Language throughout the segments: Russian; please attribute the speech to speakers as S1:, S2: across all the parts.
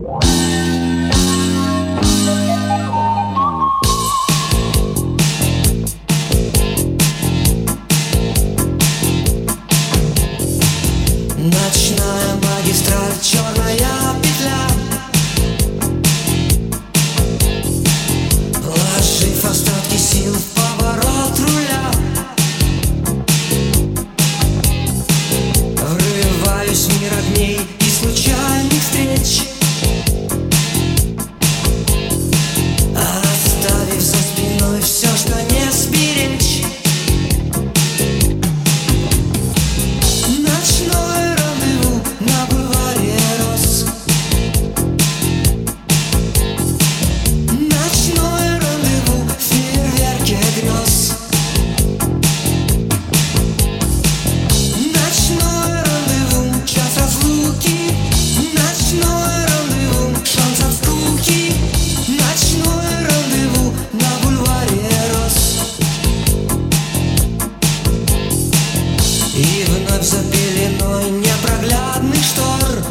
S1: Ночная магистраль, черная петля, вложив остатки сил в поворот руля, врываюсь в мир огней и случайных встреч, оставив за спиной все, что не сберечь. Ночное рандеву на бульваре роз, ночное рандеву в фейерверке грез, ночное рандеву, час разлуки, ночное рандеву, шанс от скуки, ночное рандеву на бульваре роз. И вновь за пеленой непроглядных штор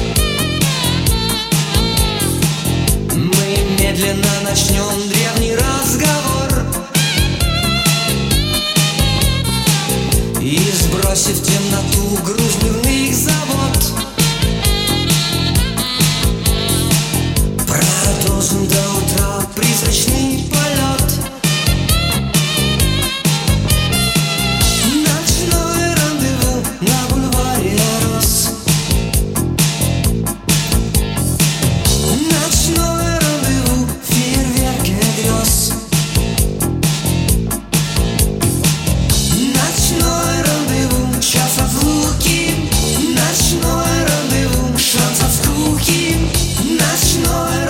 S1: мы медленно начнем древний разговор, и сбросив темноту груз дневных забот, продолжим до утра призрачный полет. Ночное рандеву на бульваре роз, ночное рандеву в фейерверке грез, ночное рандеву, час разлуки, ночное рандеву, шанс от скуки, ночное